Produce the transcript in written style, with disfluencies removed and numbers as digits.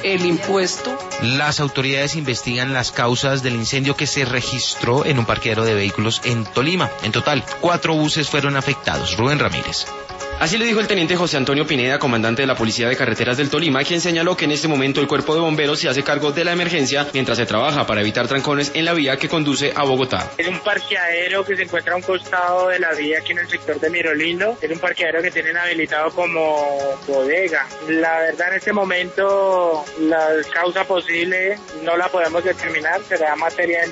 el impuesto. Las autoridades investigan las causas del incendio que se registró en un parqueadero de vehículos en Tolima. En total, 4 buses fueron afectados. Rubén Ramírez. Así le dijo el teniente José Antonio Pineda, comandante de la Policía de Carreteras del Tolima, quien señaló que en este momento el cuerpo de bomberos se hace cargo de la emergencia mientras se trabaja para evitar trancones en la vía que conduce a Bogotá. Es un parqueadero que se encuentra a un costado de la vía aquí en el sector de Mirolindo. Es un parqueadero que tienen habilitado como bodega. La verdad, en este momento la causa posible no la podemos determinar, será materia